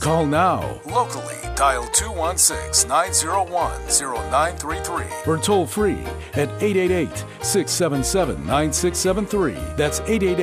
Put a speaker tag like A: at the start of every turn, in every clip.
A: Call now. Locally, dial 216-901-0933 or toll free at 888-677-9673. That's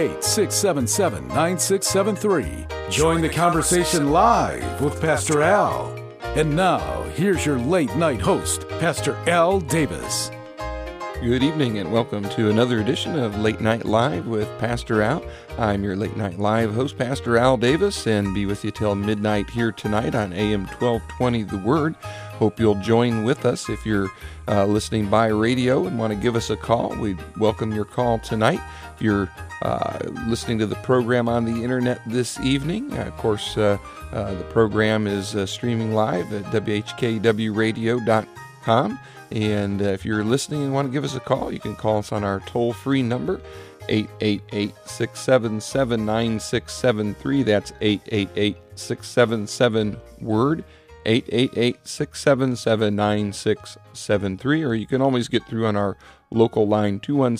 A: 888-677-9673. Join the conversation live with Pastor Al. And now, here's your late night host, Pastor Al Davis.
B: Good evening and welcome to another edition of Late Night Live with Pastor Al. I'm your Late Night Live host, Pastor Al Davis, and be with you till midnight here tonight on AM 1220 The Word. Hope you'll join with us if you're listening by radio and want to give us a call. We welcome your call tonight. If you're listening to the program on the internet this evening, of course, the program is streaming live at whkwradio.com. And if you're listening and want to give us a call, you can call us on our toll-free number, 888-677-9673. That's 888-677-WORD, 888-677-9673. Or you can always get through on our local line,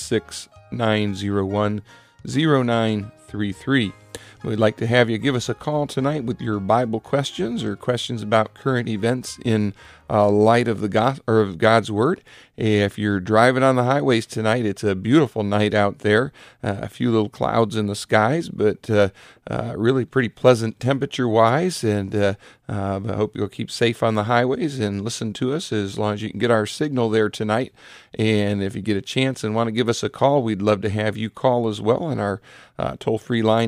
B: 216-901-0933. We'd like to have you give us a call tonight with your Bible questions or questions about current events in light of of God's Word. If you're driving on the highways tonight, it's a beautiful night out there. A few little clouds in the skies, but really pretty pleasant temperature-wise. And I hope you'll keep safe on the highways and listen to us as long as you can get our signal there tonight. And if you get a chance and want to give us a call, we'd love to have you call as well on our toll-free line,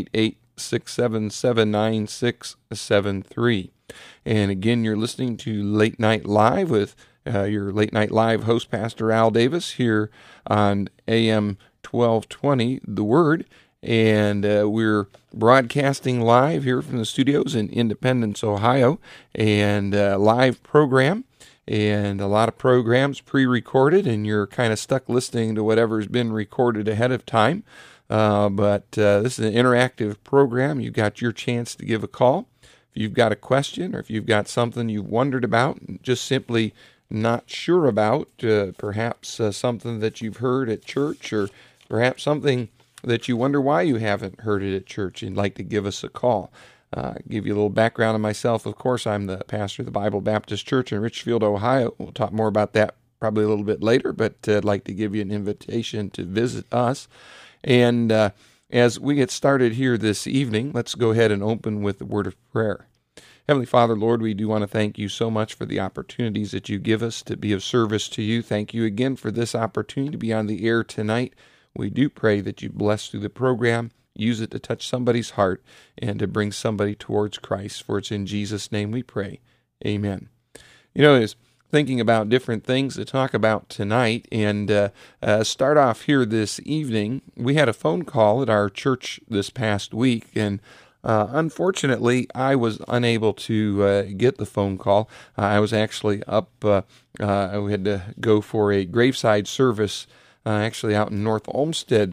B: 888-677-9673. And again, you're listening to Late Night Live with your Late Night Live host, Pastor Al Davis, here on AM 1220, The Word. And we're broadcasting live here from the studios in Independence, Ohio, and live program. And a lot of programs pre-recorded, and you're kind of stuck listening to whatever's been recorded ahead of time. But this is an interactive program. You've got your chance to give a call. If you've got a question or if you've got something you've wondered about, just simply not sure about, perhaps something that you've heard at church, or perhaps something that you wonder why you haven't heard it at church, you'd like to give us a call. Give you a little background on myself. Of course, I'm the pastor of the Bible Baptist Church in Richfield, Ohio. We'll talk more about that probably a little bit later, but I'd like to give you an invitation to visit us. And as we get started here this evening, let's go ahead and open with the word of prayer. Heavenly Father, Lord, we do want to thank you so much for the opportunities that you give us to be of service to you. Thank you again for this opportunity to be on the air tonight. We do pray that you bless through the program, use it to touch somebody's heart, and to bring somebody towards Christ. For it's in Jesus' name we pray. Amen. You know, as thinking about different things to talk about tonight, and start off here this evening. We had a phone call at our church this past week, and unfortunately, I was unable to get the phone call. I was actually up. We had to go for a graveside service, actually out in North Olmsted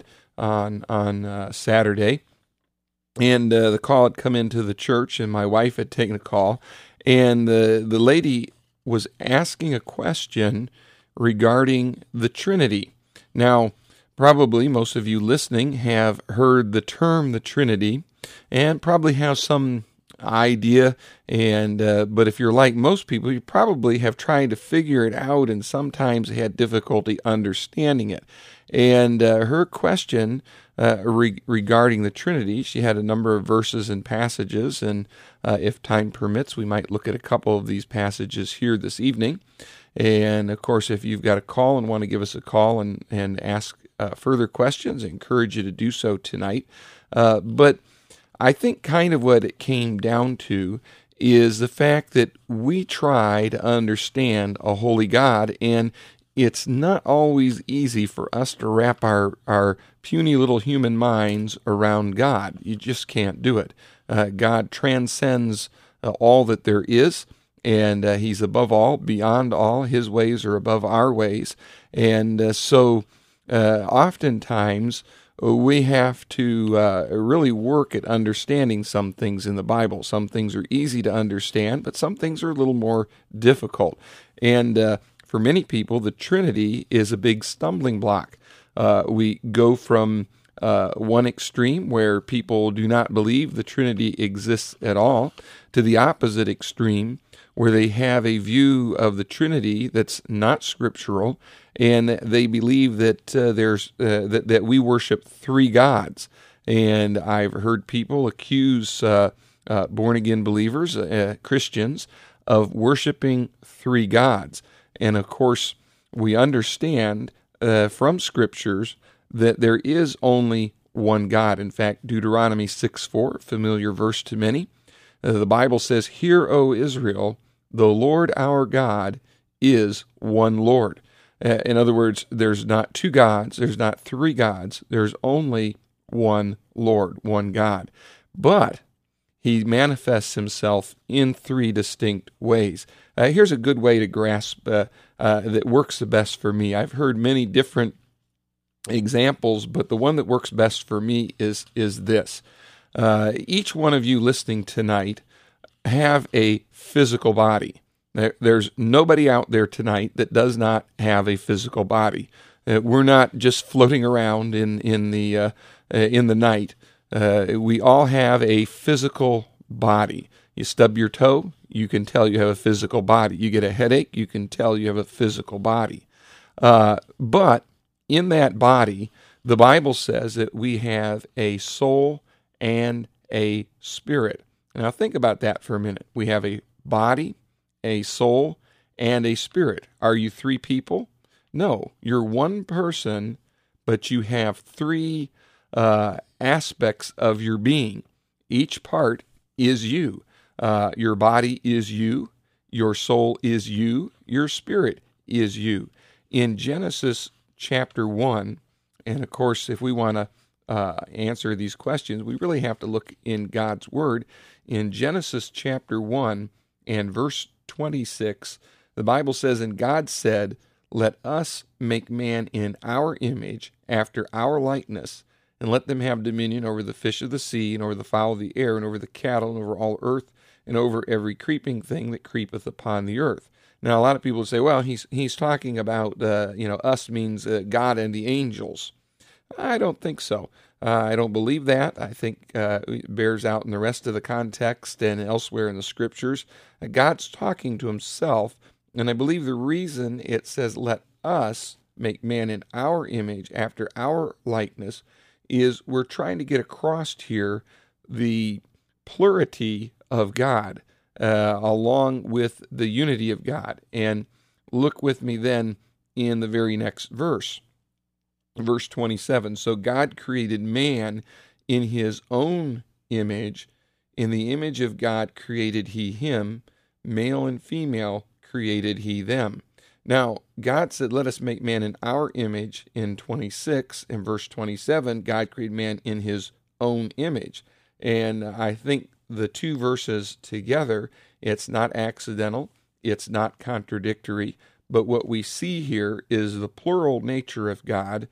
B: on Saturday, and the call had come into the church, and my wife had taken a call, and the lady was asking a question regarding the Trinity. Now, probably most of you listening have heard the term the Trinity and probably have some idea, and but if you're like most people, you probably have tried to figure it out and sometimes had difficulty understanding it. And her question regarding the Trinity, she had a number of verses and passages, and if time permits, we might look at a couple of these passages here this evening. And of course, if you've got a call and want to give us a call and ask further questions, I encourage you to do so tonight. But I think kind of what it came down to is the fact that we try to understand a holy God, and it's not always easy for us to wrap our puny little human minds around God. You just can't do it. God transcends all that there is, and He's above all, beyond all. His ways are above our ways. And so oftentimes we have to really work at understanding some things in the Bible. Some things are easy to understand, but some things are a little more difficult. And for many people, the Trinity is a big stumbling block. We go from one extreme where people do not believe the Trinity exists at all, to the opposite extreme where they have a view of the Trinity that's not scriptural, and they believe that that we worship three gods. And I've heard people accuse born-again believers, Christians, of worshiping three gods. And of course, we understand from scriptures that there is only one God. In fact, Deuteronomy 6:4, familiar verse to many, the Bible says, "Hear, O Israel, the Lord our God is one Lord." In other words, there's not two gods, there's not three gods, there's only one Lord, one God. But he manifests himself in three distinct ways. Here's a good way to grasp that works the best for me. I've heard many different examples, but the one that works best for me is this. Each one of you listening tonight have a physical body. There's nobody out there tonight that does not have a physical body. We're not just floating around in the night. We all have a physical body. You stub your toe, you can tell you have a physical body. You get a headache, you can tell you have a physical body. But in that body, the Bible says that we have a soul and a spirit. Now think about that for a minute. We have a body, a soul, and a spirit. Are you three people? No, you're one person, but you have three aspects of your being. Each part is you. Your body is you. Your soul is you. Your spirit is you. In Genesis chapter 1, and of course, if we want to answer these questions, we really have to look in God's Word. In Genesis chapter 1 and verse 26, the Bible says, "And God said, Let us make man in our image, after our likeness, and let them have dominion over the fish of the sea, and over the fowl of the air, and over the cattle, and over all earth, and over every creeping thing that creepeth upon the earth." Now, a lot of people say, well, he's talking about, us means God and the angels. I don't think so. I don't believe that. I think it bears out in the rest of the context and elsewhere in the scriptures. God's talking to himself, and I believe the reason it says, "Let us make man in our image, after our likeness," is we're trying to get across here the plurality of God along with the unity of God. And look with me then in the very next verse. Verse 27, "So God created man in his own image. In the image of God created he him. Male and female created he them." Now, God said, "Let us make man in our image." In 26, in verse 27, God created man in his own image. And I think the two verses together, it's not accidental, it's not contradictory, but what we see here is the plural nature of God,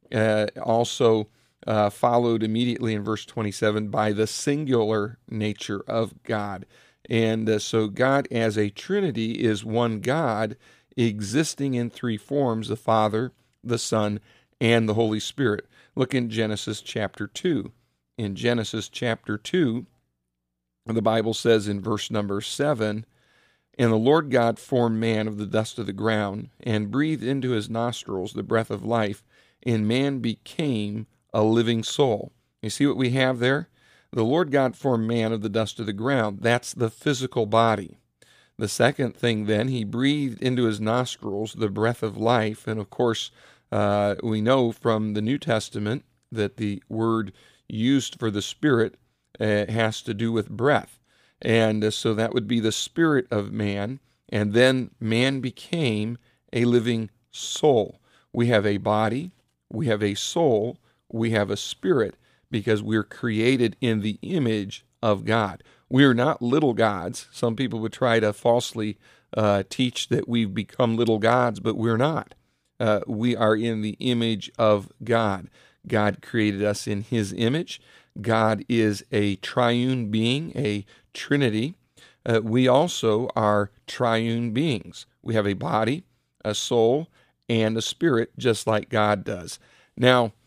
B: also followed immediately in verse 27 by the singular nature of God. And so God as a Trinity is one God existing in three forms: the Father, the Son, and the Holy Spirit. Look in Genesis chapter 2. In Genesis chapter 2, the Bible says in verse number 7, "And the Lord God formed man of the dust of the ground, and breathed into his nostrils the breath of life, and man became a living soul." You see what we have there? The Lord God formed man of the dust of the ground. That's the physical body. The second thing then, he breathed into his nostrils the breath of life. And of course, we know from the New Testament that the word used for the Spirit has to do with breath. And so that would be the spirit of man. And then man became a living soul. We have a body, we have a soul, we have a spirit, because we're created in the image of God. We are not little gods. Some people would try to falsely teach that we've become little gods, but we're not. We are in the image of God. God created us in his image. God is a triune being, a trinity. We also are triune beings. We have a body, a soul, and a spirit, just like God does. Now,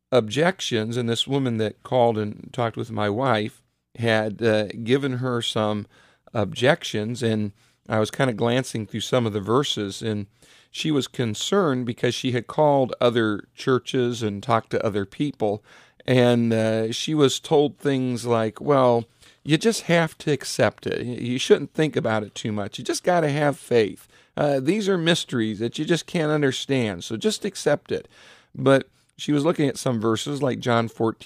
B: objections, and this woman that called and talked with my wife had given her some objections, and I was kind of glancing through some of the verses, and she was concerned because she had called other churches and talked to other people, and she was told things like, well, you just have to accept it. You shouldn't think about it too much. You just got to have faith. These are mysteries that you just can't understand, so just accept it. But she was looking at some verses like John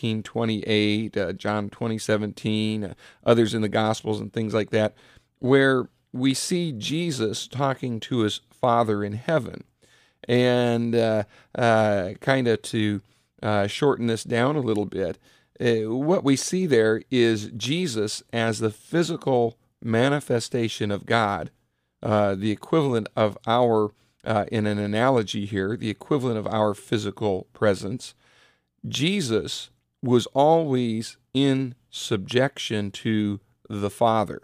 B: 14:28, John 20:17, others in the Gospels and things like that, where we see Jesus talking to his Father in heaven. And kind of to shorten this down a little bit, what we see there is Jesus as the physical manifestation of God, the equivalent of our, in an analogy here, the equivalent of our physical presence. Jesus was always in subjection to the Father.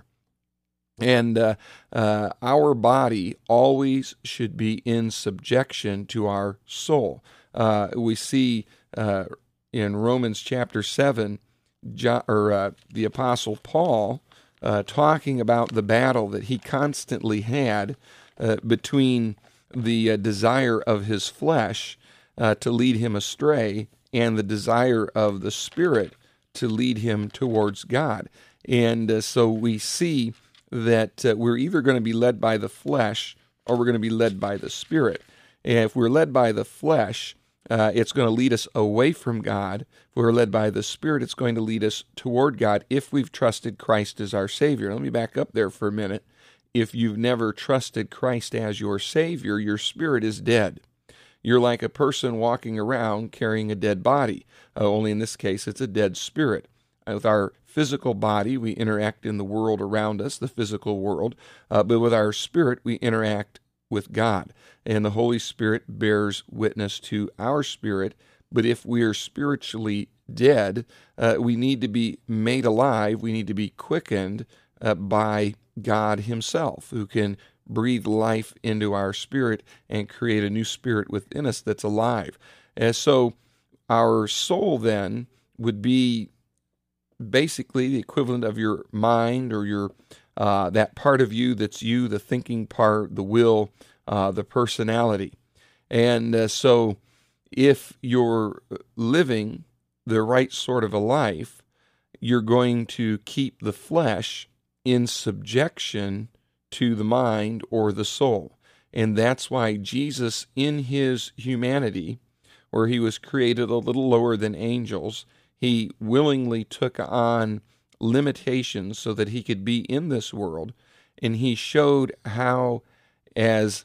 B: And our body always should be in subjection to our soul. We see in Romans chapter 7, the Apostle Paul talking about the battle that he constantly had between the desire of his flesh to lead him astray and the desire of the Spirit to lead him towards God. And so we see that we're either going to be led by the flesh or we're going to be led by the Spirit. And if we're led by the flesh, it's going to lead us away from God. If we're led by the Spirit, it's going to lead us toward God if we've trusted Christ as our Savior. Let me back up there for a minute. If you've never trusted Christ as your Savior, your spirit is dead. You're like a person walking around carrying a dead body, only in this case it's a dead spirit. With our physical body, we interact in the world around us, the physical world, but with our spirit, we interact with God. And the Holy Spirit bears witness to our spirit. But if we are spiritually dead, we need to be made alive. We need to be quickened by God himself, who can breathe life into our spirit and create a new spirit within us that's alive. And so our soul then would be basically the equivalent of your mind, or your that part of you that's you, the thinking part, the will, the personality. And so if you're living the right sort of a life, you're going to keep the flesh in subjection to the mind or the soul. And that's why Jesus, in his humanity, where he was created a little lower than angels, he willingly took on limitations so that he could be in this world, and he showed how, as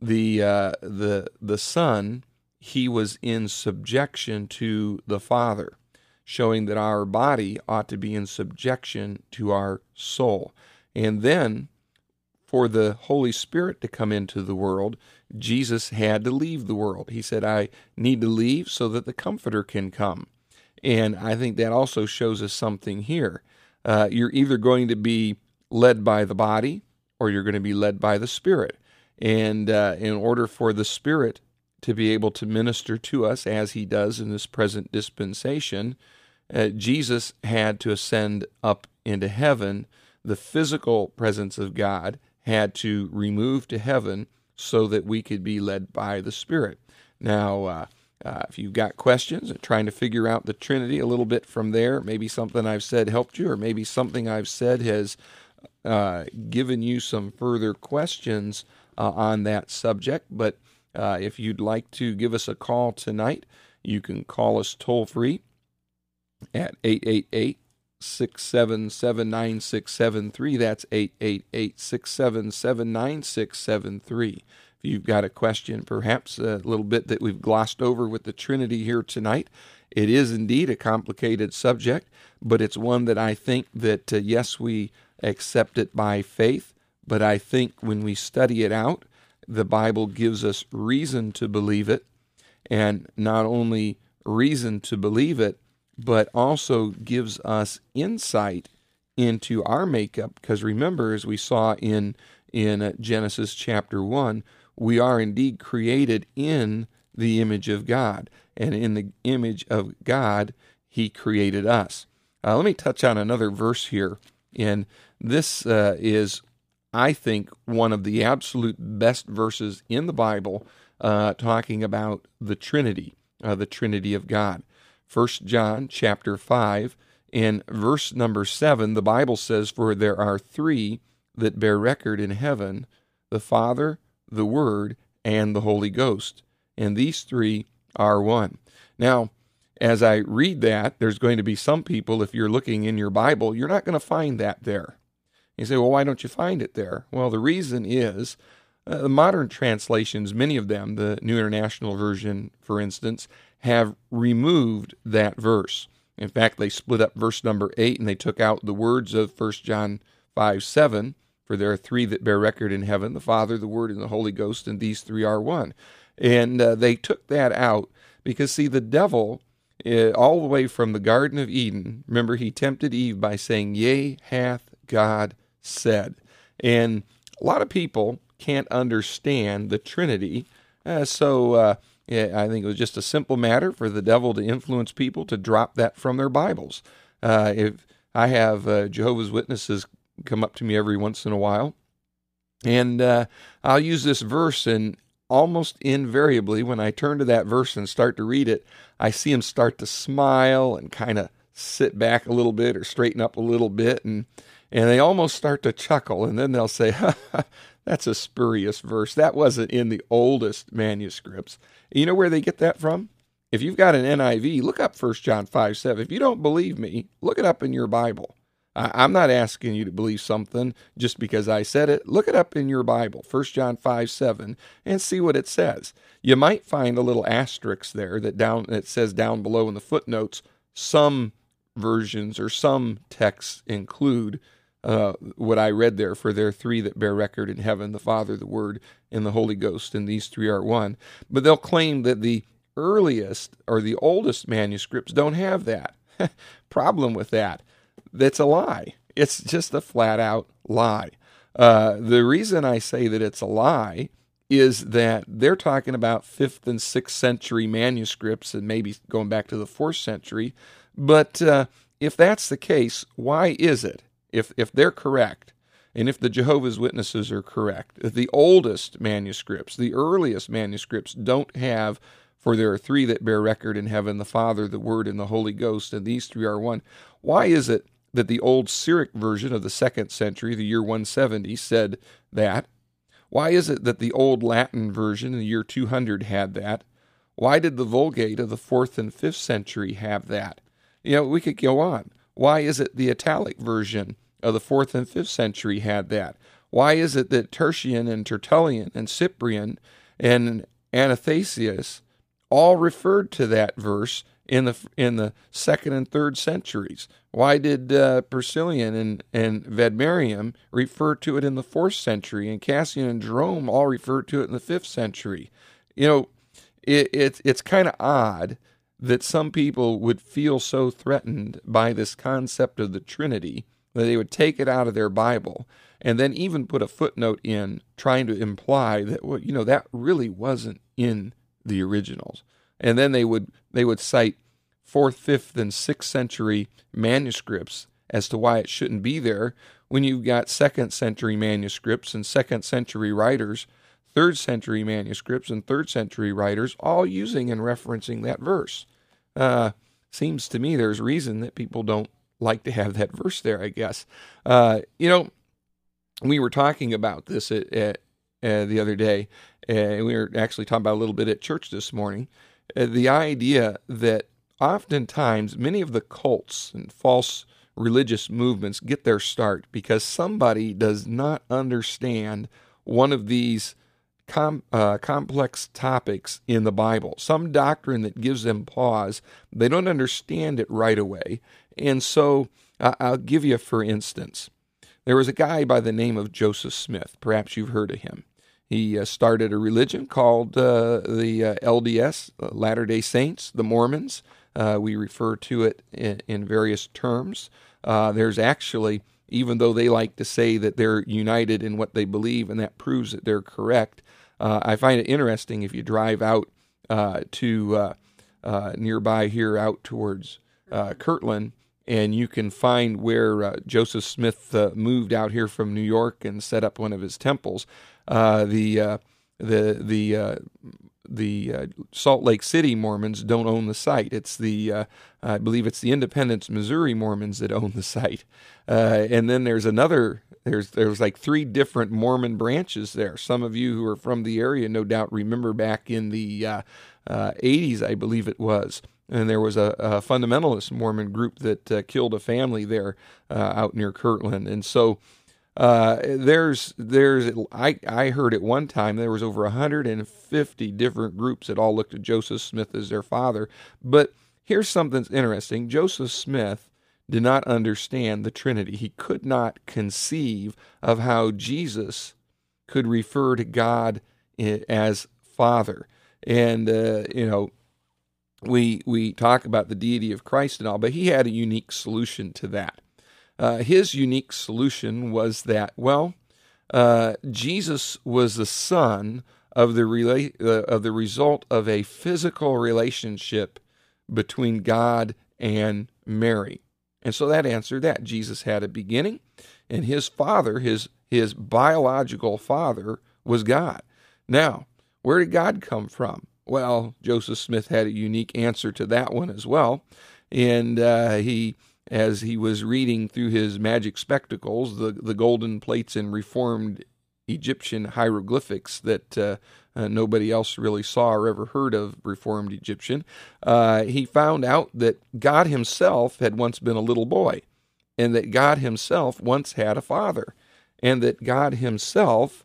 B: the Son, he was in subjection to the Father, showing that our body ought to be in subjection to our soul. And then, for the Holy Spirit to come into the world, Jesus had to leave the world. He said, I need to leave so that the Comforter can come. And I think that also shows us something here. You're either going to be led by the body or you're going to be led by the Spirit. And in order for the Spirit to be able to minister to us as he does in this present dispensation, Jesus had to ascend up into heaven. The physical presence of God had to remove to heaven so that we could be led by the Spirit. Now, if you've got questions, trying to figure out the Trinity a little bit from there, maybe something I've said helped you, or maybe something I've said has given you some further questions on that subject. But if you'd like to give us a call tonight, you can call us toll-free at 888-677-9673. That's 888-677-9673. If you've got a question, perhaps a little bit that we've glossed over with the Trinity here tonight, it is indeed a complicated subject, but it's one that I think that, yes, we accept it by faith, but I think when we study it out, the Bible gives us reason to believe it, and not only reason to believe it, but also gives us insight into our makeup. Because remember, as we saw in Genesis chapter 1, we are indeed created in the image of God. and in the image of God, He created us. Let me touch on another verse here, and this is, I think, one of the absolute best verses in the Bible talking about the Trinity of God. 1 John chapter 5, in verse number 7, the Bible says, "For there are three that bear record in heaven, the Father, the Word, and the Holy Ghost, and these three are one." Now, as I read that, there's going to be some people, if you're looking in your Bible, you're not going to find that there. You say, well, why don't you find it there? Well, the reason is the modern translations, many of them, the New International Version, for instance, have removed that verse. In fact, they split up verse number 8 and they took out the words of 1 John 5:7, "For there are three that bear record in heaven, the Father, the Word, and the Holy Ghost, and these three are one." And they took that out because, see, the devil, all the way from the Garden of Eden, remember, he tempted Eve by saying, "Yea, hath God said." And a lot of people can't understand the Trinity, so I think it was just a simple matter for the devil to influence people to drop that from their Bibles. If I have Jehovah's Witnesses come up to me every once in a while, and I'll use this verse, and almost invariably, when I turn to that verse and start to read it, I see them start to smile and kind of sit back a little bit or straighten up a little bit, and they almost start to chuckle, and then they'll say, "That's a spurious verse. That wasn't in the oldest manuscripts." You know where they get that from? If you've got an NIV, look up 1 John 5:7. If you don't believe me, look it up in your Bible. I'm not asking you to believe something just because I said it. Look it up in your Bible, 1 John 5:7, and see what it says. You might find a little asterisk there that says down below in the footnotes, some versions or some texts include what I read there, "For there are three that bear record in heaven, the Father, the Word, and the Holy Ghost, and these three are one." But they'll claim that the earliest or the oldest manuscripts don't have that. Problem with that, that's a lie. It's just a flat-out lie. The reason I say that it's a lie is that they're talking about 5th and 6th century manuscripts and maybe going back to the 4th century. But if that's the case, why is it, if they're correct, and if the Jehovah's Witnesses are correct, that the oldest manuscripts, the earliest manuscripts, don't have "For there are three that bear record in heaven, the Father, the Word, and the Holy Ghost, and these three are one"? Why is it that the old Syriac version of the 2nd century, the year 170, said that? Why is it that the old Latin version in the year 200 had that? Why did the Vulgate of the 4th and 5th century have that? You know, we could go on. Why is it the Italic version of the 4th and 5th century had that? Why is it that Tertullian and Tertullian and Cyprian and Athanasius all referred to that verse in the 2nd and 3rd centuries? Why did Priscillian and Vadmerium refer to it in the 4th century, and Cassian and Jerome all referred to it in the 5th century? You know, it's kind of odd that some people would feel so threatened by this concept of the Trinity that they would take it out of their Bible and then even put a footnote in trying to imply that, well, you know, that really wasn't in the originals. And then they would cite 4th, 5th, and 6th century manuscripts as to why it shouldn't be there, when you've got 2nd century manuscripts and 2nd century writers, 3rd century manuscripts and 3rd century writers all using and referencing that verse. Seems to me there's reason that people don't like to have that verse there, I guess. You know, we were talking about this the other day, and we were actually talking about a little bit at church this morning, the idea that oftentimes many of the cults and false religious movements get their start because somebody does not understand one of these complex topics in the Bible, some doctrine that gives them pause. They don't understand it right away. And so I'll give you, for instance, there was a guy by the name of Joseph Smith. Perhaps you've heard of him. He started a religion called the LDS, Latter-day Saints, the Mormons. We refer to it in various terms. There's actually, even though they like to say that they're united in what they believe, and that proves that they're correct, I find it interesting if you drive out to nearby here out towards Kirtland, and you can find where Joseph Smith moved out here from New York and set up one of his temples. The Salt Lake City Mormons don't own the site. It's I believe it's the Independence, Missouri Mormons that own the site. And then there's like 3 different Mormon branches there. Some of you who are from the area no doubt remember back in the 80s, I believe it was. And there was a fundamentalist Mormon group that killed a family there out near Kirtland. And so I heard at one time there was over 150 different groups that all looked at Joseph Smith as their father. But here's something that's interesting. Joseph Smith did not understand the Trinity. He could not conceive of how Jesus could refer to God as Father. And, we talk about the deity of Christ and all, but he had a unique solution to that. His unique solution was that, Jesus was the son of the result of a physical relationship between God and Mary. And so that answered that. Jesus had a beginning, and his father, his biological father, was God. Now, where did God come from? Well, Joseph Smith had a unique answer to that one as well. And as he was reading through his magic spectacles, the golden plates and reformed Egyptian hieroglyphics that nobody else really saw or ever heard of reformed Egyptian, he found out that God himself had once been a little boy, and that God himself once had a father, and that God himself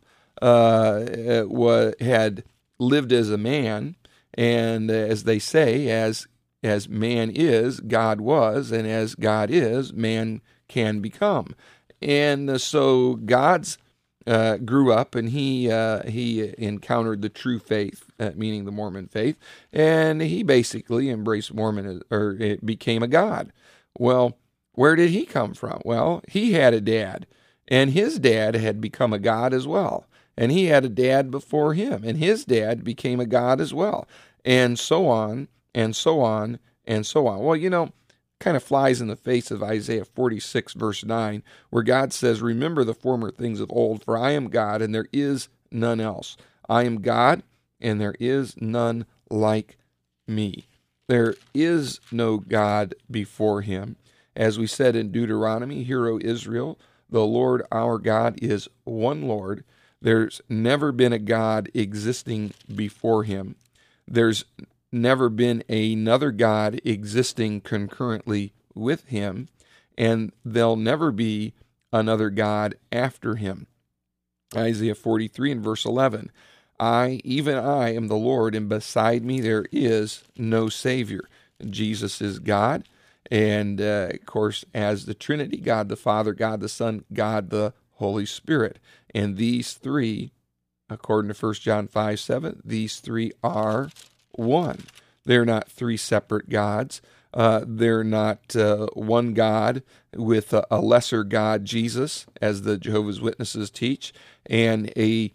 B: had lived as a man, and as they say, as man is, God was, and as God is, man can become. And so God's grew up, and he encountered the true faith, meaning the Mormon faith, and he basically embraced it became a god. Well, where did he come from? Well, he had a dad, and his dad had become a god as well. And he had a dad before him, and his dad became a god as well, and so on, and so on, and so on. Well, kind of flies in the face of Isaiah 46, verse 9, where God says, "Remember the former things of old, for I am God, and there is none else. I am God, and there is none like me." There is no God before him. As we said in Deuteronomy, "Hear, O Israel, the Lord our God is one Lord. There's never been a God existing before him. There's never been another God existing concurrently with him, and there'll never be another God after him." Isaiah 43 and verse 11, even I am the Lord, and beside me there is no Savior." Jesus is God, and of course, as the Trinity, God the Father, God the Son, God the Holy Spirit. And these three, according to 1 John 5:7, these three are one. They're not 3 separate gods. They're not one God with a lesser God, Jesus, as the Jehovah's Witnesses teach, and a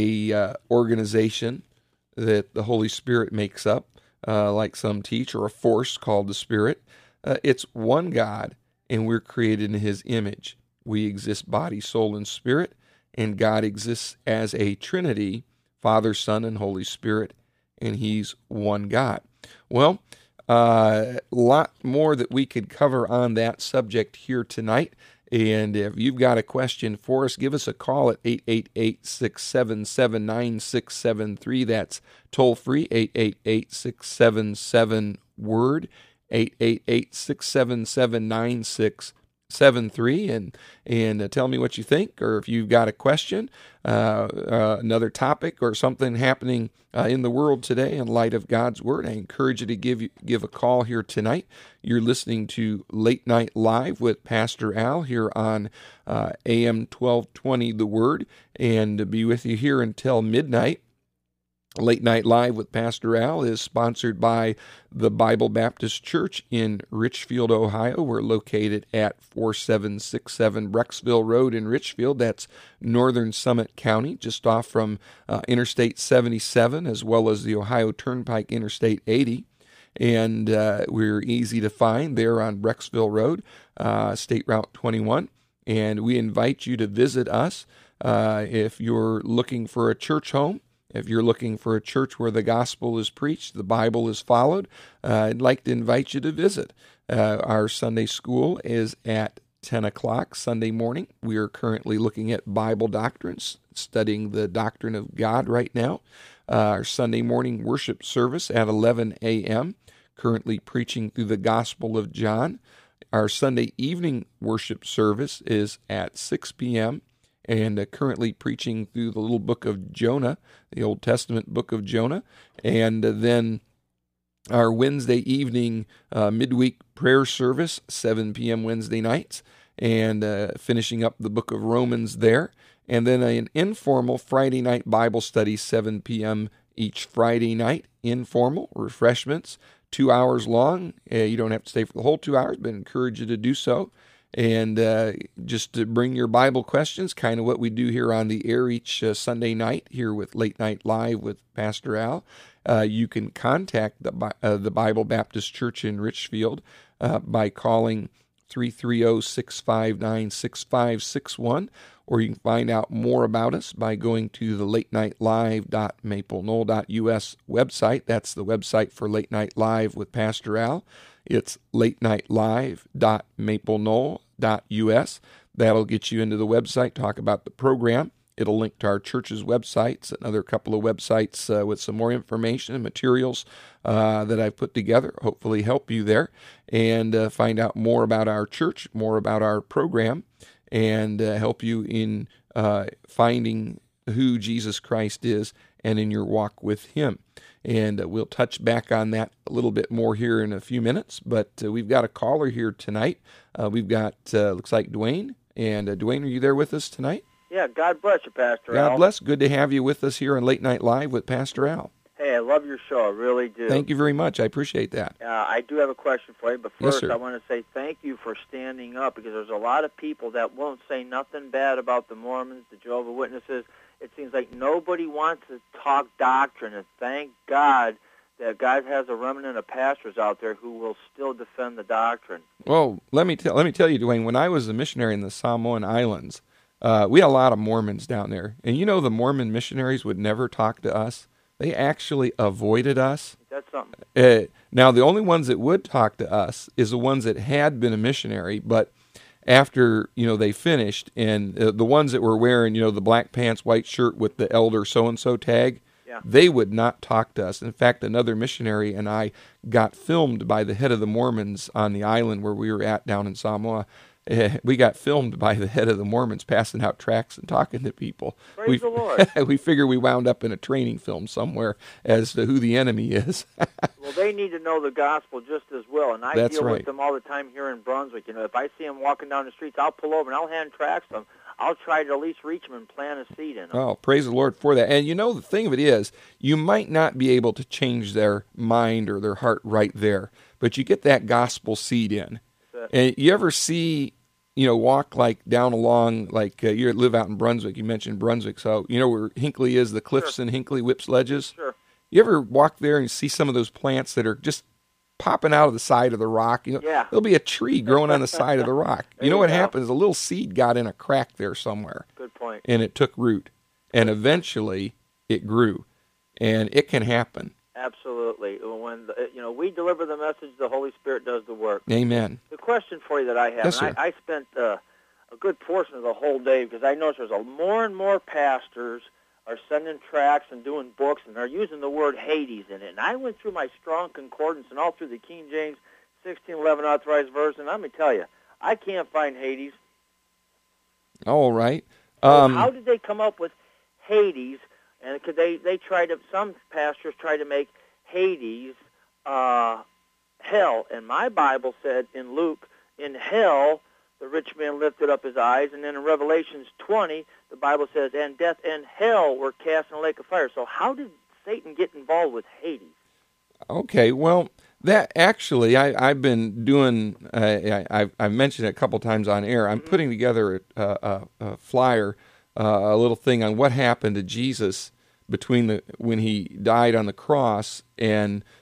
B: organization that the Holy Spirit makes up, like some teach, or a force called the Spirit. It's one God, and we're created in his image. We exist body, soul, and spirit, and God exists as a Trinity, Father, Son, and Holy Spirit, and he's one God. Well, a lot more that we could cover on that subject here tonight, and if you've got a question for us, give us a call at 888-677-9673. That's toll free, 888-677-WORD, 888-677-9673, and tell me what you think, or if you've got a question, another topic, or something happening in the world today in light of God's Word. I encourage you to give a call here tonight. You're listening to Late Night Live with Pastor Al here on AM 1220 The Word, and to be with you here until midnight. Late Night Live with Pastor Al is sponsored by the Bible Baptist Church in Richfield, Ohio. We're located at 4767 Brecksville Road in Richfield. That's northern Summit County, just off from Interstate 77, as well as the Ohio Turnpike Interstate 80. and we're easy to find there on Brecksville Road, State Route 21, and we invite you to visit us if you're looking for a church home. If you're looking for a church where the gospel is preached, the Bible is followed, I'd like to invite you to visit. Our Sunday school is at 10 o'clock Sunday morning. We are currently looking at Bible doctrines, studying the doctrine of God right now. Our Sunday morning worship service at 11 a.m., currently preaching through the Gospel of John. Our Sunday evening worship service is at 6 p.m., and currently preaching through the little book of Jonah, the Old Testament book of Jonah. And then our Wednesday evening midweek prayer service, 7 p.m. Wednesday nights, and finishing up the book of Romans there. And then an informal Friday night Bible study, 7 p.m. each Friday night, informal refreshments, 2 hours long. You don't have to stay for the whole 2 hours, but I encourage you to do so. And just to bring your Bible questions, kind of what we do here on the air each Sunday night here with Late Night Live with Pastor Al. You can contact the Bible Baptist Church in Richfield by calling 330-659-6561, or you can find out more about us by going to the latenightlive.maplenole.us website. That's the website for Late Night Live with Pastor Al. It's latenightlive.maplenole.us. That'll get you into the website, talk about the program. It'll link to our church's websites, another couple of websites with some more information and materials that I've put together, hopefully help you there, and find out more about our church, more about our program, and help you in finding who Jesus Christ is and in your walk with Him. And we'll touch back on that a little bit more here in a few minutes. But we've got a caller here tonight. We've got, looks like Dwayne. And Dwayne, are you there with us tonight?
C: Yeah, God bless you, Pastor Al.
B: God bless. Good to have you with us here on Late Night Live with Pastor Al.
C: Hey, I love your show. I really do.
B: Thank you very much. I appreciate that.
C: I do have a question for you, but first
B: Yes, sir.
C: I want to say thank you for standing up, because there's a lot of people that won't say nothing bad about the Mormons, the Jehovah's Witnesses. It seems like nobody wants to talk doctrine, and thank God that God has a remnant of pastors out there who will still defend the doctrine.
B: Well, let me tell you, Dwayne, when I was a missionary in the Samoan Islands, we had a lot of Mormons down there. And you know the Mormon missionaries would never talk to us. They actually avoided us.
C: That's something.
B: Now, the only ones that would talk to us is the ones that had been a missionary, but after, they finished, and the ones that were wearing, the black pants, white shirt with the elder so-and-so tag,
C: Yeah.
B: they would not talk to us. In fact, another missionary and I got filmed by the head of the Mormons on the island where we were at down in Samoa. We got filmed by the head of the Mormons passing out tracts and talking to people.
C: Praise the Lord.
B: We figure we wound up in a training film somewhere as to who the enemy is.
C: Well, they need to know the gospel just as well, and I
B: That's
C: deal
B: right.
C: with them all the time here in Brunswick. If I see them walking down the streets, I'll pull over and I'll hand tracts to them. I'll try to at least reach them and plant a seed in them.
B: Oh, praise the Lord for that. And the thing of it is, you might not be able to change their mind or their heart right there, but you get that gospel seed in. And you ever see, walk like down along, like you live out in Brunswick, you mentioned Brunswick, so where Hinckley is, the cliffs
C: Sure.
B: in Hinckley, Whips Ledges?
C: Sure.
B: You ever walk there and see some of those plants that are just popping out of the side of the rock?
C: Yeah.
B: There'll be a tree growing on the side of the rock. You know
C: you
B: what
C: go.
B: happens? A little seed got in a crack there somewhere,
C: Good point.
B: and it took root, and eventually it grew, and it can happen.
C: Absolutely. When we deliver the message, the Holy Spirit does the work.
B: Amen.
C: The question for you that I have,
B: Yes,
C: and
B: sir.
C: I spent a good portion of the whole day, because I noticed there's more and more pastors are sending tracts and doing books, and they're using the word Hades in it. And I went through my Strong Concordance and all through the King James 1611 Authorized Version, and let me tell you, I can't find Hades.
B: All right.
C: How did they come up with Hades? And could they some pastors try to make Hades hell. And my Bible said in Luke, in hell, the rich man lifted up his eyes. And then in Revelations 20, the Bible says, and death and hell were cast in a lake of fire. So how did Satan get involved with Hades?
B: Okay, well, that actually, I've been doing, I've mentioned it a couple times on air. I'm putting together a flyer, a little thing on what happened to Jesus between when he died on the cross and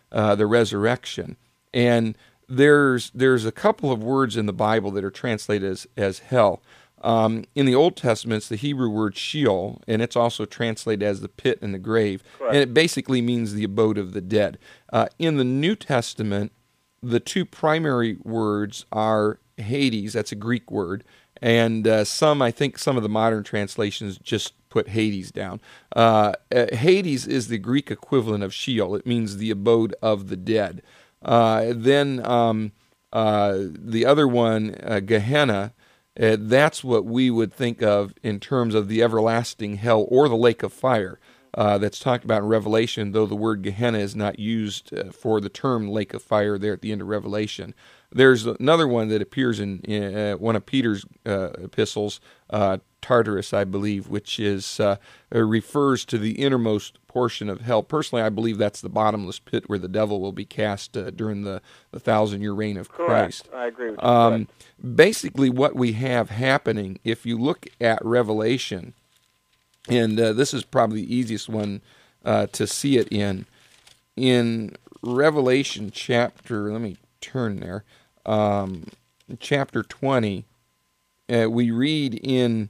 B: the resurrection. And there's a couple of words in the Bible that are translated as hell. In the Old Testament, it's the Hebrew word Sheol, and it's also translated as the pit and the grave.
C: Correct.
B: And it basically means the abode of the dead. In the New Testament, the two primary words are Hades, that's a Greek word, and I think some of the modern translations just put Hades down. Hades is the Greek equivalent of Sheol. It means the abode of the dead. Then the other one, Gehenna, that's what we would think of in terms of the everlasting hell or the lake of fire that's talked about in Revelation, though the word Gehenna is not used for the term lake of fire there at the end of Revelation. There's another one that appears in one of Peter's epistles, Tartarus, I believe, which refers to the innermost portion of hell. Personally, I believe that's the bottomless pit where the devil will be cast during the 1,000-year reign of Christ.
C: Correct. I agree with you.
B: Basically, what we have happening, if you look at Revelation, and this is probably the easiest one to see it in Revelation chapter, let me turn there, chapter 20, we read in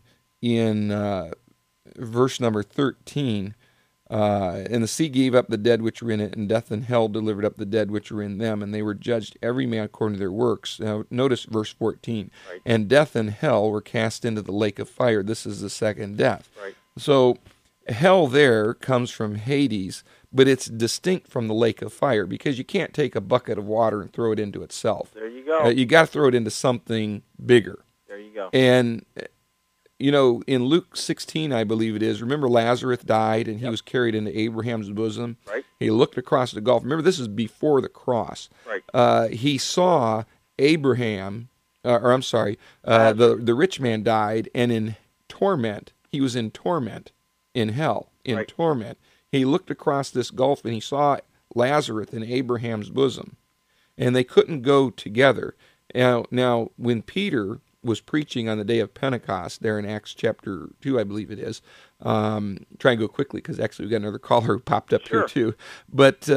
B: verse number 13, and the sea gave up the dead which were in it, and death and hell delivered up the dead which were in them, and they were judged every man according to their works. Now notice verse 14.
C: Right.
B: And death and hell were cast into the lake of fire. This is the second death.
C: Right.
B: So hell there comes from Hades, but it's distinct from the lake of fire because you can't take a bucket of water and throw it into itself.
C: There you go.
B: You got to throw it into something bigger.
C: There you go.
B: And in Luke 16, I believe it is, remember Lazarus died and he was carried into Abraham's bosom?
C: Right.
B: He looked across the gulf. Remember, this is before the cross.
C: Right.
B: He saw Abraham, the rich man died, and in torment, he was in torment, in hell, in
C: Right.
B: torment. He looked across this gulf and he saw Lazarus in Abraham's bosom, and they couldn't go together. Now, when Peter was preaching on the day of Pentecost, there in Acts chapter 2, I believe it is. Try and go quickly because actually we've got another caller who popped up here too. But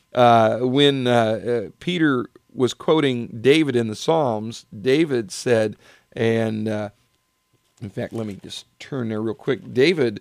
B: when Peter was quoting David in the Psalms, David said, and in fact, let me just turn there real quick. Peter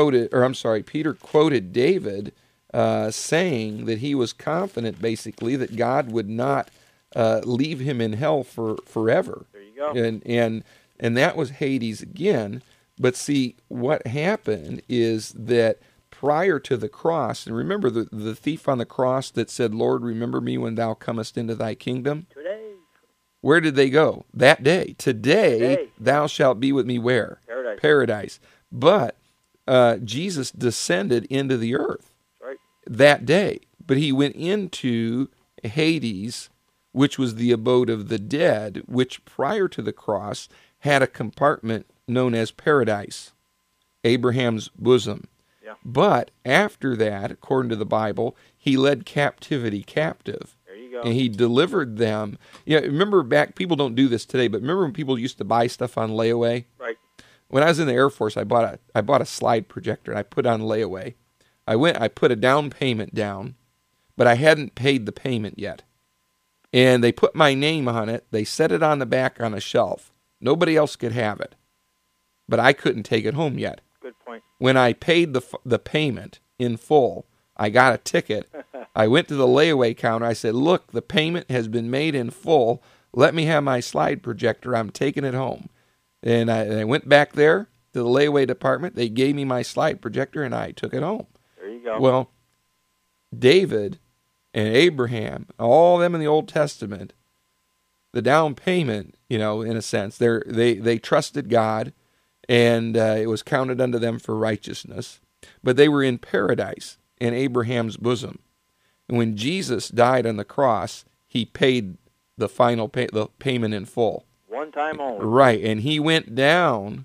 B: quoted David saying that he was confident, basically, that God would not leave him in hell forever.
C: There you go.
B: And that was Hades again. But see, what happened is that prior to the cross, and remember the thief on the cross that said, Lord, remember me when thou comest into thy kingdom?
C: Today.
B: Where did they go? That day. Today, thou shalt be with me where?
C: Paradise.
B: Paradise. But Jesus descended into the earth
C: Right.
B: that day. But he went into Hades, which was the abode of the dead, which prior to the cross had a compartment known as paradise, Abraham's bosom.
C: Yeah.
B: But after that, according to the Bible, he led captivity captive.
C: There you go.
B: And he delivered them. Remember back, people don't do this today, but remember when people used to buy stuff on layaway?
C: Right.
B: When I was in the Air Force, I bought a slide projector and I put it on layaway. I put a down payment down, but I hadn't paid the payment yet. And they put my name on it. They set it on the back on a shelf. Nobody else could have it. But I couldn't take it home yet.
C: Good point.
B: When I paid the payment in full, I got a ticket. I went to the layaway counter. I said, look, the payment has been made in full. Let me have my slide projector. I'm taking it home. And I went back there to the layaway department. They gave me my slide projector, and I took it home.
C: There you go.
B: Well, David and Abraham, all of them in the Old Testament, the down payment, in a sense, they trusted God, and it was counted unto them for righteousness. But they were in paradise, in Abraham's bosom. And when Jesus died on the cross, he paid the final the payment in full.
C: One time only.
B: Right, and he went down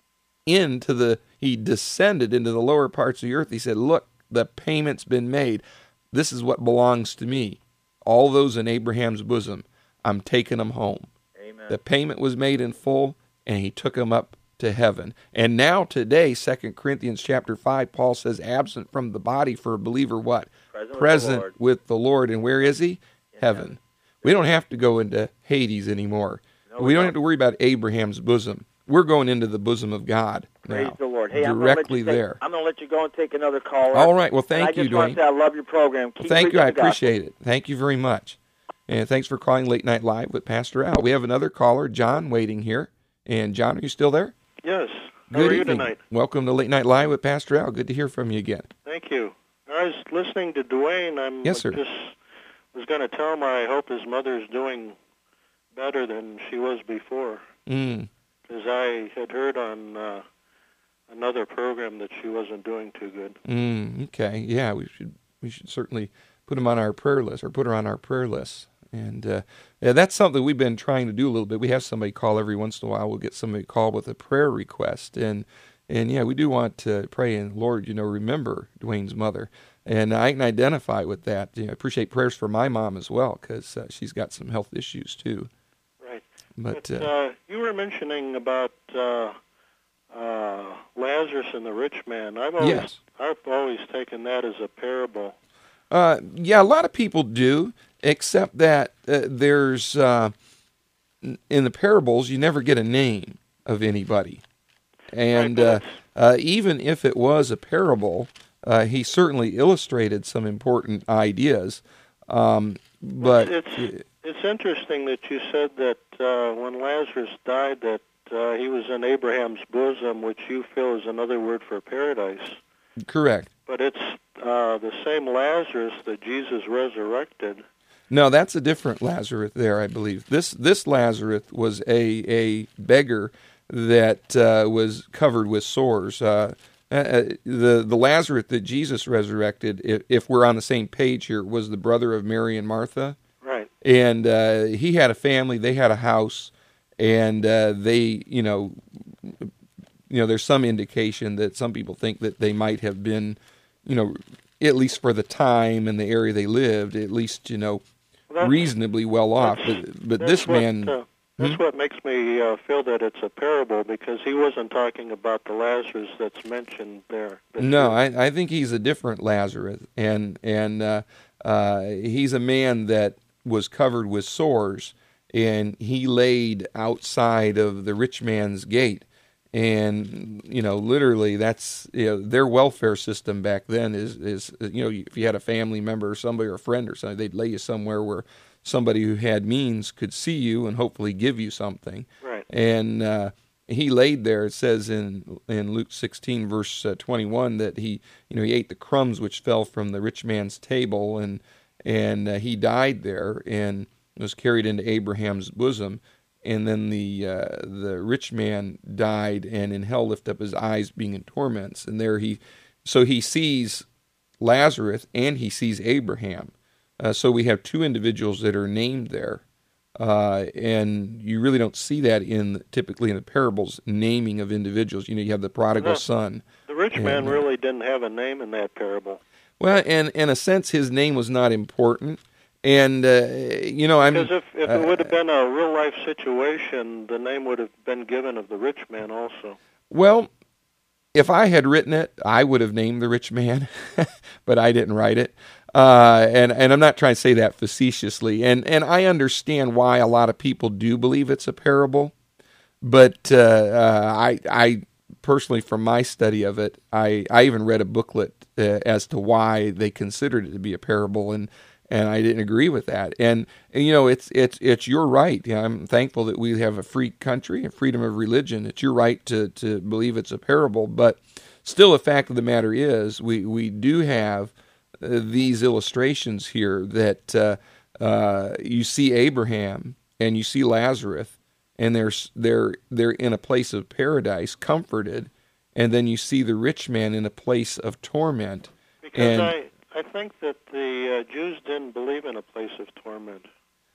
B: he descended into the lower parts of the earth. He said, look, the payment's been made. This is what belongs to me. All those in Abraham's bosom, I'm taking them home.
C: Amen.
B: The payment was made in full, and he took them up to heaven. And now today, 2 Corinthians chapter 5, Paul says, absent from the body for a believer, what? Present with the Lord. And where is he? Heaven. We don't have to go into Hades anymore.
C: No,
B: we don't have to worry about Abraham's bosom. We're going into the bosom of God
C: Praise
B: now.
C: the Lord. Hey,
B: directly there.
C: I'm going to let you go and take another caller.
B: All right. Well, thank you,
C: I just want
B: Dwayne.
C: to say I love your program. Keep
B: Thank you. I
C: preaching the gospel.
B: appreciate it. Thank you very much. And thanks for calling Late Night Live with Pastor Al. We have another caller, John, waiting here. And John, are you still there?
D: Yes. How
B: Good
D: are you
B: evening.
D: tonight?
B: Welcome to Late Night Live with Pastor Al. Good to hear from you again.
D: Thank you. I was listening to Dwayne.
B: Yes, sir.
D: Just was going to tell him I hope his mother's doing better than she was before. Because I had heard on another program that she wasn't doing too good.
B: Okay. Yeah, we should certainly put him on our prayer list, or put her on our prayer list. And yeah, that's something we've been trying to do a little bit. We have somebody call every once in a while. We'll get somebody call with a prayer request, and yeah, we do want to pray. And Lord, remember Dwayne's mother, and I can identify with that. I appreciate prayers for my mom as well, because she's got some health issues too.
D: Right.
B: But
D: you were mentioning about Lazarus and the rich man. I've always taken that as a parable.
B: Yeah, a lot of people do, except that there's in the parables you never get a name of anybody, and even if it was a parable, he certainly illustrated some important ideas. But
D: it's interesting that you said that when Lazarus died, that he was in Abraham's bosom, which you feel is another word for paradise.
B: Correct.
D: But it's the same Lazarus that Jesus resurrected.
B: No, that's a different Lazarus there, I believe. This Lazarus was a beggar that was covered with sores. The Lazarus that Jesus resurrected, if we're on the same page here, was the brother of Mary and Martha.
D: Right.
B: And he had a family, they had a house, and they, there's some indication that some people think that they might have been, at least for the time and the area they lived, at least, reasonably well off. But this man...
D: That's what makes me feel that it's a parable, because he wasn't talking about the Lazarus that's mentioned there.
B: No, I think he's a different Lazarus, and he's a man that was covered with sores, and he laid outside of the rich man's gate. And literally, that's their welfare system back then is if you had a family member or somebody or a friend or something, they'd lay you somewhere where somebody who had means could see you and hopefully give you something.
D: Right.
B: And he laid there. It says in Luke 16 verse 21 that he ate the crumbs which fell from the rich man's table, and he died there and was carried into Abraham's bosom. And then the rich man died, and in hell lifted up his eyes, being in torments. And there he sees Lazarus and he sees Abraham. So we have two individuals that are named there, and you really don't see that typically in the parables, naming of individuals. You have the prodigal son.
D: The rich man really didn't have a name in that parable.
B: Well, and in a sense, his name was not important. And,
D: because if it would have been a real-life situation, the name would have been given of the rich man also.
B: Well, if I had written it, I would have named the rich man, but I didn't write it. And I'm not trying to say that facetiously. And I understand why a lot of people do believe it's a parable. But I personally, from my study of it, I even read a booklet as to why they considered it to be a parable, and I didn't agree with that. And it's your right. I'm thankful that we have a free country and freedom of religion. It's your right to believe it's a parable. But still, the fact of the matter is, we do have these illustrations here that you see Abraham and you see Lazarus, and they're in a place of paradise, comforted, and then you see the rich man in a place of torment.
D: Because I think that the Jews didn't believe in a place of torment.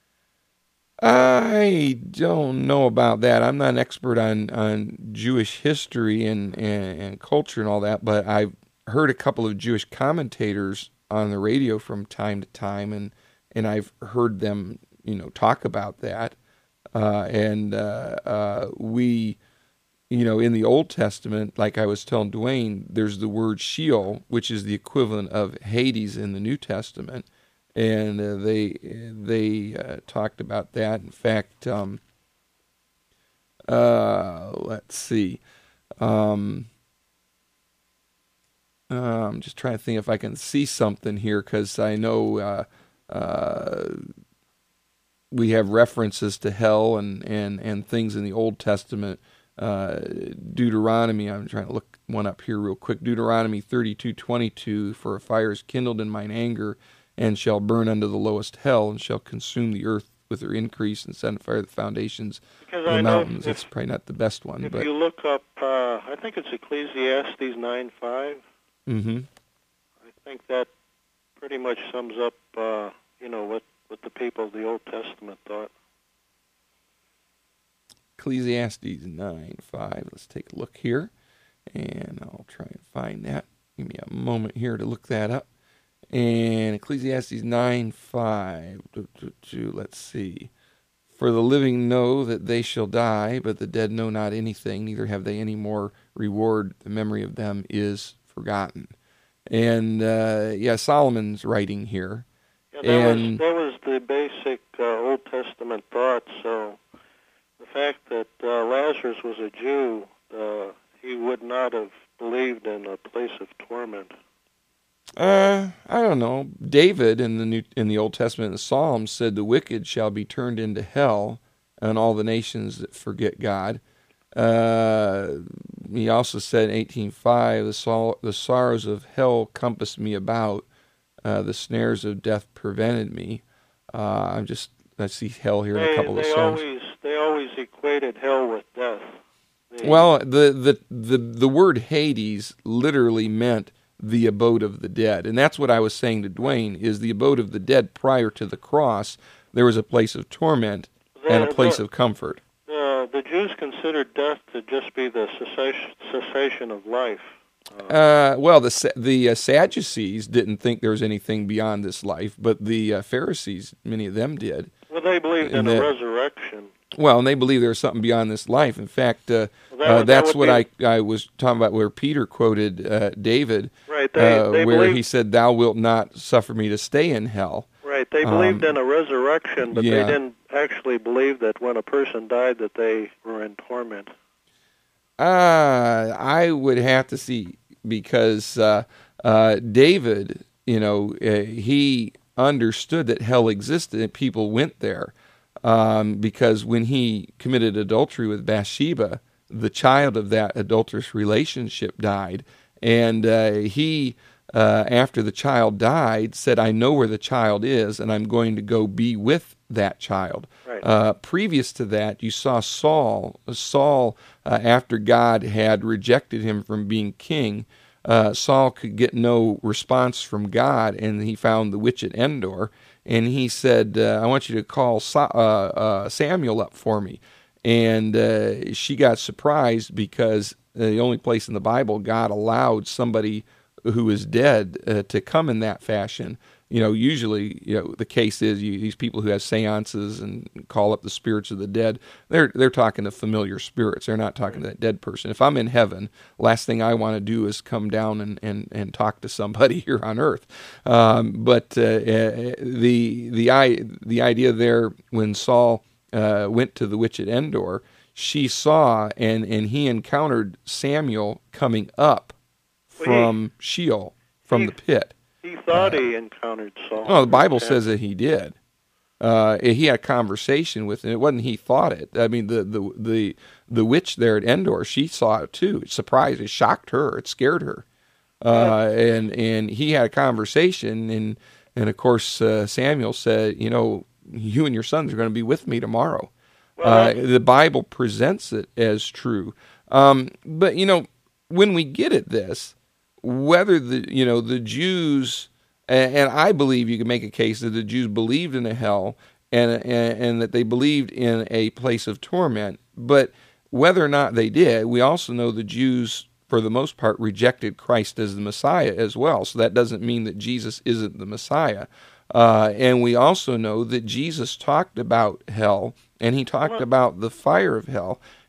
B: I don't know about that. I'm not an expert on Jewish history and culture and all that, but I've heard a couple of Jewish commentators on the radio from time to time, and I've heard them, talk about that. in the Old Testament, like I was telling Dwayne, there's the word Sheol, which is the equivalent of Hades in the New Testament, and they talked about that. In fact, let's see. I'm just trying to think if I can see something here, because I know we have references to hell and things in the Old Testament. Deuteronomy, I'm trying to look one up here real quick. Deuteronomy 32:22, for a fire is kindled in mine anger, and shall burn unto the lowest hell, and shall consume the earth with her increase, and set on fire the foundations of the mountains. It's probably not the best one.
D: If you look up, I think it's Ecclesiastes 9:5.
B: Mm-hmm.
D: I think that pretty much sums up, what the people of the Old Testament thought.
B: Ecclesiastes 9:5. Let's take a look here, and I'll try and find that. Give me a moment here to look that up. And Ecclesiastes 9:5. Let's see. For the living know that they shall die, but the dead know not anything, neither have they any more reward. The memory of them is forgotten. And Solomon's writing here.
D: Yeah, that was the basic Old Testament thought. So the fact that Lazarus was a Jew, he would not have believed in a place of torment.
B: I don't know. David in the Old Testament, in the Psalms, said the wicked shall be turned into hell, and all the nations that forget God. He also said in 18:5, the sorrows of hell compassed me about, the snares of death prevented me. I see hell here in a couple of Psalms.
D: They always equated hell with death.
B: Well, the word Hades literally meant the abode of the dead, and that's what I was saying to Dwayne, is the abode of the dead. Prior to the cross, there was a place of torment and a place of comfort.
D: The Jews considered death to just be the cessation of life.
B: The Sadducees didn't think there was anything beyond this life, but the Pharisees, many of them did.
D: Well, they believed in a resurrection.
B: Well, and they believe there's something beyond this life. In fact, that's what I was talking about, where Peter quoted David,
D: right? Where
B: he said, "Thou wilt not suffer me to stay in hell."
D: Right. They believed in a resurrection, but they didn't actually believe that when a person died that they were in torment.
B: I would have to see, because David, he understood that hell existed and people went there, because when he committed adultery with Bathsheba, the child of that adulterous relationship died, and he, after the child died, said, "I know where the child is, and I'm going to go be with that child." Right. Previous to that, you saw Saul. After God had rejected him from being king, Saul could get no response from God, and he found the witch at Endor, and he said, "I want you to call Samuel up for me." And she got surprised, because the only place in the Bible God allowed somebody who is dead to come in that fashion. Usually, the case is these people who have seances and call up the spirits of the dead, they're talking to familiar spirits. They're not talking to that dead person. If I'm in heaven, last thing I want to do is come down and talk to somebody here on earth. But the idea there, when Saul went to the witch at Endor, she saw and he encountered Samuel coming up from Sheol, from the pit.
D: He thought he encountered Saul.
B: No, the Bible says that he did. He had a conversation with him. It wasn't he thought it. I mean, the witch there at Endor, she saw it too. It surprised, it shocked her, it scared her. And he had a conversation, and of course Samuel said, you and your sons are going to be with me tomorrow. The Bible presents it as true. But when we get at this, whether the Jews, and I believe you can make a case that the Jews believed in a hell and that they believed in a place of torment, but whether or not they did, we also know the Jews, for the most part, rejected Christ as the Messiah as well. So that doesn't mean that Jesus isn't the Messiah. And we also know that Jesus talked about hell, and he talked about the fire of hell.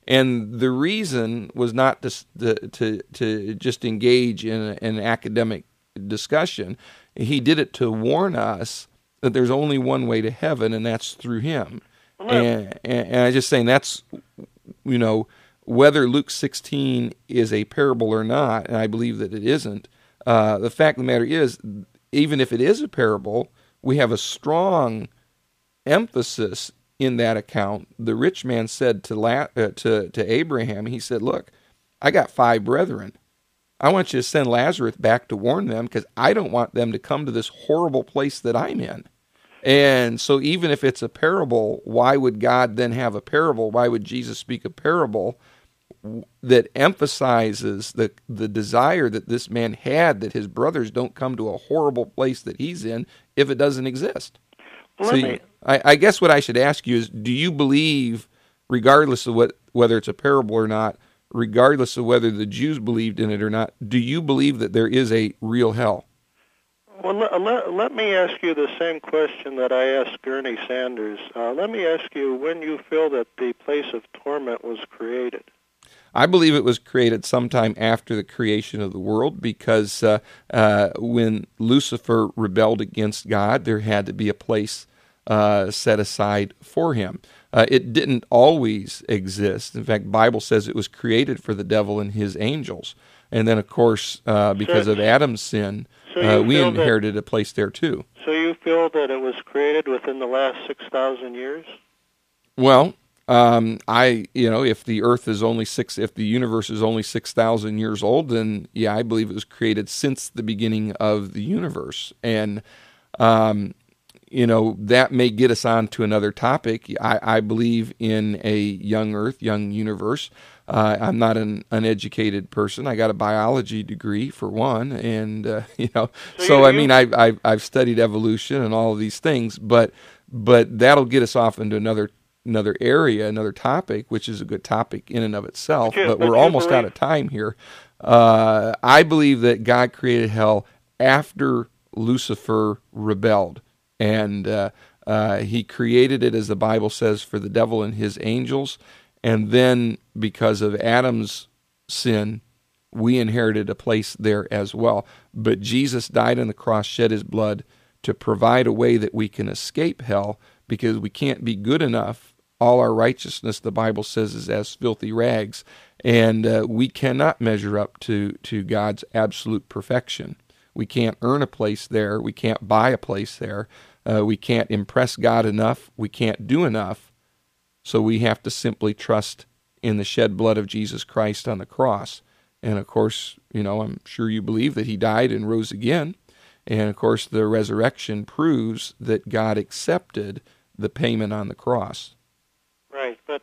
B: And the reason was not to just engage in an academic discussion. He did it to warn us that there's only one way to heaven, and that's through him. And I'm just saying that's, whether Luke 16 is a parable or not, and I believe that it isn't, the fact of the matter is, even if it is a parable, we have a strong emphasis in that account. The rich man said to Abraham, he said, look, I got 5 brethren. I want you to send Lazarus back to warn them because I don't want them to come to this horrible place that I'm in. And so even if it's a parable, why would God then have a parable? Why would Jesus speak a parable that emphasizes the desire that this man had that his brothers don't come to a horrible place that he's in if it doesn't exist? I guess what I should ask you is, do you believe, regardless of whether it's a parable or not, regardless of whether the Jews believed in it or not, do you believe that there is a real hell?
D: Well, let me ask you the same question that I asked Gurney Sanders. Let me ask you when you feel that the place of torment was created.
B: I believe it was created sometime after the creation of the world because when Lucifer rebelled against God, there had to be a place set aside for him. It didn't always exist. In fact, the Bible says it was created for the devil and his angels. And then, of course, because of Adam's sin, we inherited a place there too.
D: So you feel that it was created within the last 6,000 years?
B: Well, if the earth is only if the universe is only 6,000 years old, then yeah, I believe it was created since the beginning of the universe. And, that may get us on to another topic. I believe in a young earth, young universe. I'm not an uneducated person. I got a biology degree for one, and I've studied evolution and all of these things, but that'll get us off into another area, another topic, which is a good topic in and of itself. But we're almost out of time here. I believe that God created hell after Lucifer rebelled, and he created it, as the Bible says, for the devil and his angels. And then, because of Adam's sin, we inherited a place there as well. But Jesus died on the cross, shed his blood to provide a way that we can escape hell, because we can't be good enough. All our righteousness, the Bible says, is as filthy rags. And we cannot measure up to God's absolute perfection. We can't earn a place there. We can't buy a place there. We can't impress God enough. We can't do enough. So we have to simply trust in the shed blood of Jesus Christ on the cross. And of course, I'm sure you believe that he died and rose again. And of course, the resurrection proves that God accepted the payment on the cross.
D: Right, but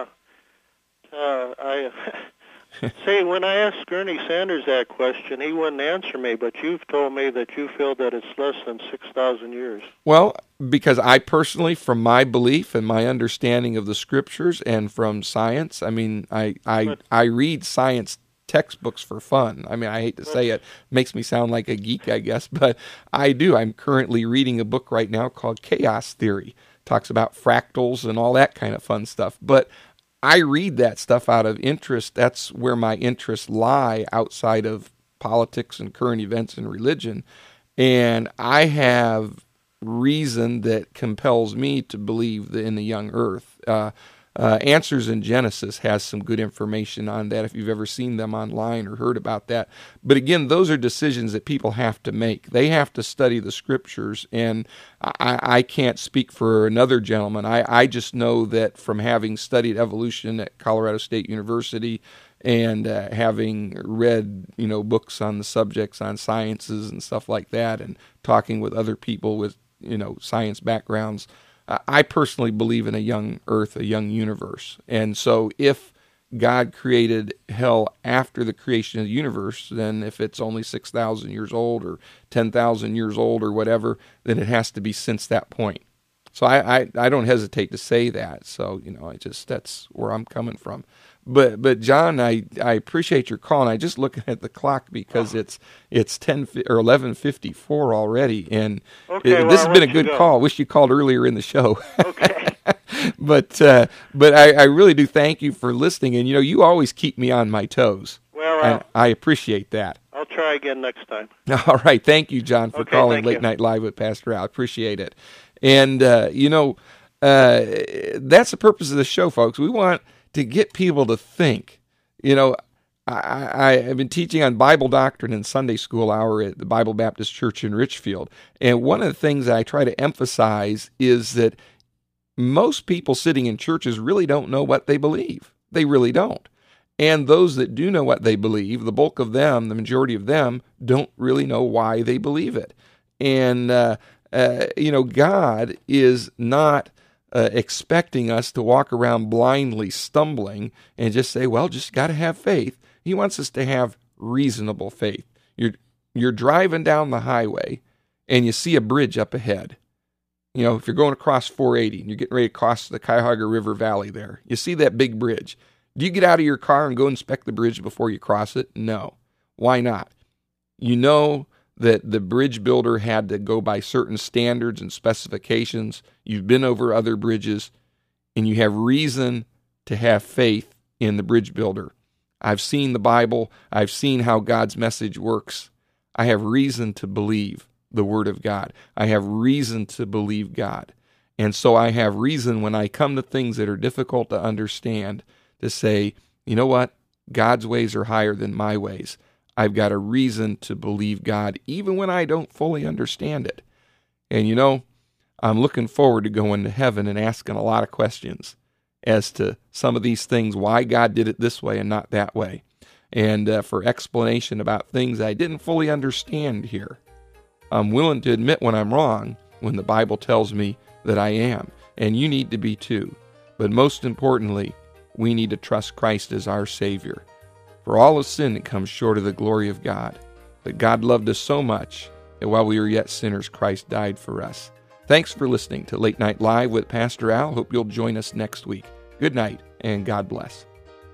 D: I say, when I asked Gurney Sanders that question, he wouldn't answer me, but you've told me that you feel that it's less than 6,000 years.
B: Well, because I personally, from my belief and my understanding of the Scriptures and from science, I read science textbooks for fun. I hate to say it. Makes me sound like a geek, I guess, but I do. I'm currently reading a book right now called Chaos Theory. Talks about fractals and all that kind of fun stuff. But I read that stuff out of interest. That's where my interests lie, outside of politics and current events and religion. And I have reason that compels me to believe in the young earth. Answers in Genesis has some good information on that if you've ever seen them online or heard about that. But again, those are decisions that people have to make. They have to study the Scriptures, and I can't speak for another gentleman. I just know that from having studied evolution at Colorado State University and having read, books on the subjects, on sciences and stuff like that, and talking with other people with, science backgrounds, I personally believe in a young earth, a young universe. And so if God created hell after the creation of the universe, then if it's only 6,000 years old or 10,000 years old or whatever, then it has to be since that point. So I don't hesitate to say that. So, that's where I'm coming from. But John, I appreciate your call, and I just looking at the clock because it's 10 or 11:54 already, and this has been a good call. Wish you called earlier in the show.
D: Okay.
B: But I really do thank you for listening, and you always keep me on my toes.
D: Well,
B: I appreciate that.
D: I'll try again next time.
B: All right, thank you, John, for calling Late Night Live with Pastor Al. Appreciate it. And that's the purpose of the show, folks. We want to get people to think. I've been teaching on Bible doctrine in Sunday school hour at the Bible Baptist Church in Richfield, and one of the things that I try to emphasize is that most people sitting in churches really don't know what they believe. They really don't. And those that do know what they believe, the bulk of them, the majority of them, don't really know why they believe it. And, God is not expecting us to walk around blindly stumbling and just say, well, just got to have faith. He wants us to have reasonable faith. You're driving down the highway and you see a bridge up ahead. If you're going across 480 and you're getting ready to cross the Cuyahoga River Valley there, you see that big bridge. Do you get out of your car and go inspect the bridge before you cross it? No. Why not? You know that the bridge builder had to go by certain standards and specifications. You've been over other bridges, and you have reason to have faith in the bridge builder. I've seen the Bible. I've seen how God's message works. I have reason to believe the Word of God. I have reason to believe God. And so I have reason when I come to things that are difficult to understand to say, you know what? God's ways are higher than my ways. I've got a reason to believe God, even when I don't fully understand it. And I'm looking forward to going to heaven and asking a lot of questions as to some of these things, why God did it this way and not that way, and for explanation about things I didn't fully understand here. I'm willing to admit when I'm wrong, when the Bible tells me that I am, and you need to be too. But most importantly, we need to trust Christ as our Savior. For all of sin that comes short of the glory of God. But God loved us so much that while we were yet sinners, Christ died for us. Thanks for listening to Late Night Live with Pastor Al. Hope you'll join us next week. Good night, and God bless.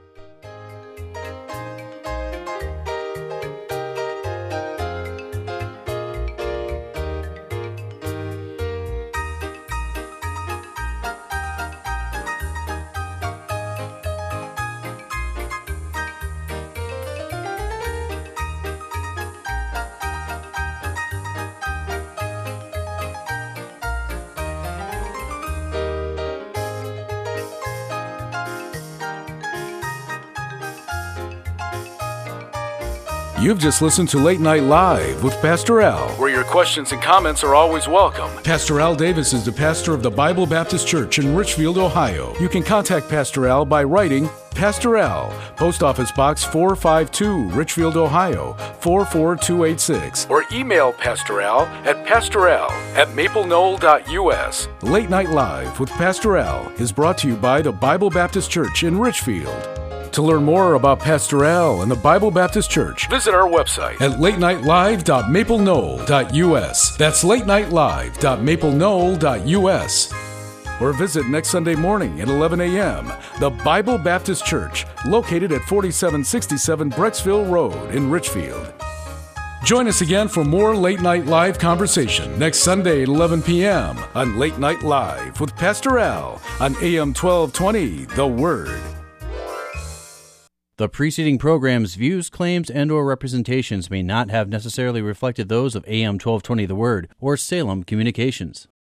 A: You've just listened to Late Night Live with Pastor Al, where your questions and comments are always welcome. Pastor Al Davis is the pastor of the Bible Baptist Church in Richfield, Ohio. You can contact Pastor Al by writing Pastor Al, Post Office Box 452, Richfield, Ohio, 44286. Or email Pastor Al at pastoral@mapleknoll.us. Late Night Live with Pastor Al is brought to you by the Bible Baptist Church in Richfield. To learn more about Pastor Al and the Bible Baptist Church, visit our website at latenightlive.mapleknoll.us. That's latenightlive.mapleknoll.us. Or visit next Sunday morning at 11 a.m. The Bible Baptist Church, located at 4767 Brecksville Road in Richfield. Join us again for more Late Night Live conversation next Sunday at 11 p.m. on Late Night Live with Pastor Al on AM 1220, The Word.
E: The preceding program's views, claims, and/or representations may not have necessarily reflected those of AM 1220 The Word or Salem Communications.